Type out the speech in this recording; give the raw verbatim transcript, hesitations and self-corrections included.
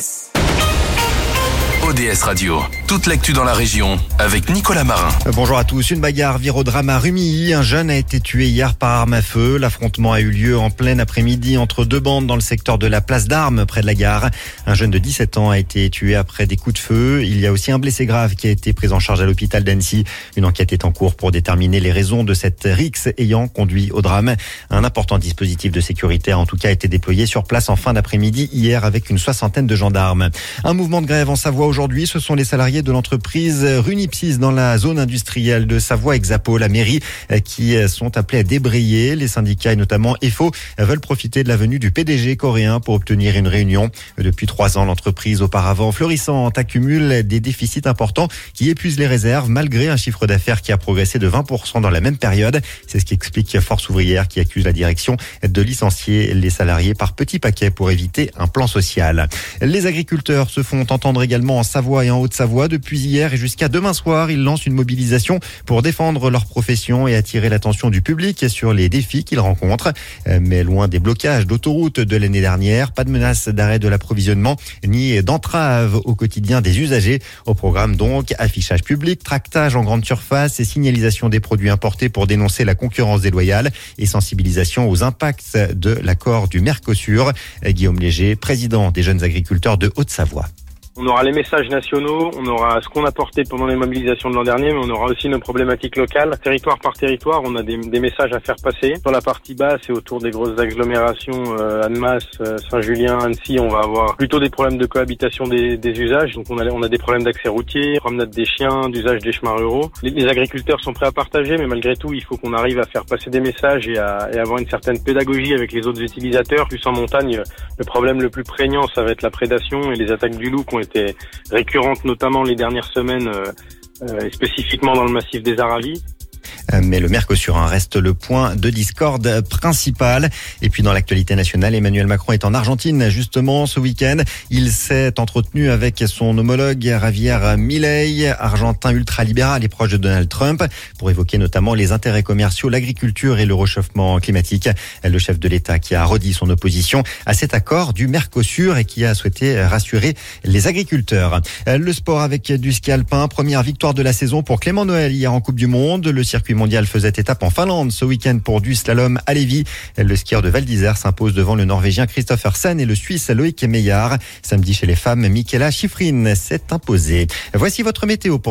S. O D S Radio, toute l'actu dans la région avec Nicolas Marin. Bonjour à tous. Une bagarre vire au drame à Rumilly. Un jeune a été tué hier par arme à feu. L'affrontement a eu lieu en plein après-midi entre deux bandes dans le secteur de la place d'Armes, près de la gare. Un jeune de dix-sept ans a été tué après des coups de feu. Il y a aussi un blessé grave qui a été pris en charge à l'hôpital d'Annecy. Une enquête est en cours pour déterminer les raisons de cette rixe ayant conduit au drame. Un important dispositif de sécurité a en tout cas été déployé sur place en fin d'après-midi hier avec une soixantaine de gendarmes. Un mouvement de grève en Savoie aujourd'hui. Ce sont les salariés de l'entreprise Runipsys dans la zone industrielle de Savoie-Exapo, la mairie, qui sont appelés à débrayer. Les syndicats et notamment E F O veulent profiter de la venue du P D G coréen pour obtenir une réunion. Depuis trois ans, l'entreprise auparavant florissante accumule des déficits importants qui épuisent les réserves malgré un chiffre d'affaires qui a progressé de vingt pour cent dans la même période. C'est ce qu'explique Force ouvrière qui accuse la direction de licencier les salariés par petits paquets pour éviter un plan social. Les agriculteurs se font entendre également en Savoie et en Haute-Savoie. Depuis hier et jusqu'à demain soir, ils lancent une mobilisation pour défendre leur profession et attirer l'attention du public sur les défis qu'ils rencontrent. Mais loin des blocages d'autoroutes de l'année dernière, pas de menace d'arrêt de l'approvisionnement ni d'entrave au quotidien des usagers. Au programme donc, affichage public, tractage en grande surface et signalisation des produits importés pour dénoncer la concurrence déloyale et sensibilisation aux impacts de l'accord du Mercosur. Guillaume Léger, président des jeunes agriculteurs de Haute-Savoie. On aura les messages nationaux, on aura ce qu'on a porté pendant les mobilisations de l'an dernier, mais on aura aussi nos problématiques locales. Territoire par territoire, on a des, des messages à faire passer. Sur la partie basse et autour des grosses agglomérations, euh, Annemasse, euh, Saint-Julien, Annecy, on va avoir plutôt des problèmes de cohabitation des, des usages. Donc on a, on a des problèmes d'accès routier, promenade des chiens, d'usage des chemins ruraux. Les, les agriculteurs sont prêts à partager, mais malgré tout, il faut qu'on arrive à faire passer des messages et à, et avoir une certaine pédagogie avec les autres utilisateurs. Plus en montagne, le problème le plus prégnant, ça va être la prédation et les attaques du loup qui ont été récurrentes, notamment les dernières semaines, euh, euh, spécifiquement dans le massif des Aravis. Mais le Mercosur reste le point de discorde principal. Et puis dans l'actualité nationale, Emmanuel Macron est en Argentine justement ce week-end. Il s'est entretenu avec son homologue Javier Milei, argentin ultralibéral et proche de Donald Trump, pour évoquer notamment les intérêts commerciaux, l'agriculture et le réchauffement climatique. Le chef de l'État qui a redit son opposition à cet accord du Mercosur et qui a souhaité rassurer les agriculteurs. Le sport avec du ski alpin, première victoire de la saison pour Clément Noël hier en Coupe du Monde. Le circuit mondial faisait étape en Finlande ce week-end pour du slalom à Lévis. Le skieur de Val d'Isère s'impose devant le Norvégien Kristoffersen et le Suisse Loïc Meillard. Samedi chez les femmes, Michaela Schifrin s'est imposée. Voici votre météo pour